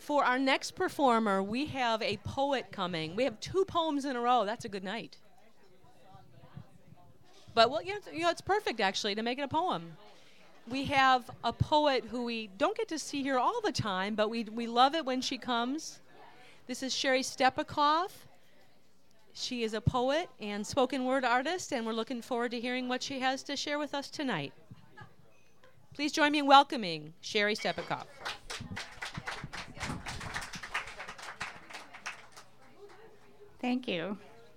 For our next performer, we have a poet coming. We have 2 poems in a row. That's a good night. But, well, it's perfect, actually, to make it a poem. We have a poet who we don't get to see here all the time, but we love it when she comes. This is Sherry Stepikoff. She is a poet and spoken word artist, and we're looking forward to hearing what she has to share with us tonight. Please join me in welcoming Sherry Stepikoff. Thank you.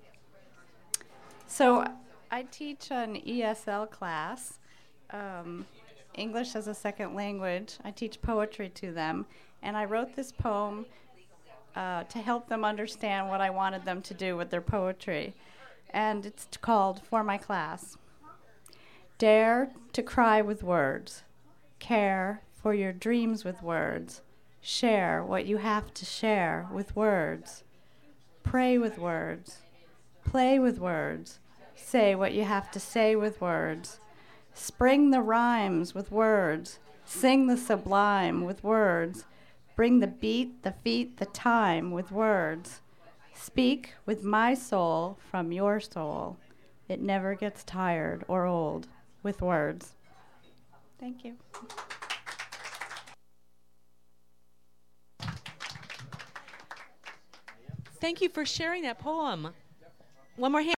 So I teach an ESL class, English as a second language. I teach poetry to them, and I wrote this poem to help them understand what I wanted them to do with their poetry. And it's called For My Class. Dare to cry with words. Care for your dreams with words. Share what you have to share with words. Pray with words. Play with words. Say what you have to say with words. Spring the rhymes with words. Sing the sublime with words. Bring the beat, the feet, the time with words. Speak with my soul from your soul. It never gets tired or old with words. Thank you. Thank you for sharing that poem. One more hand.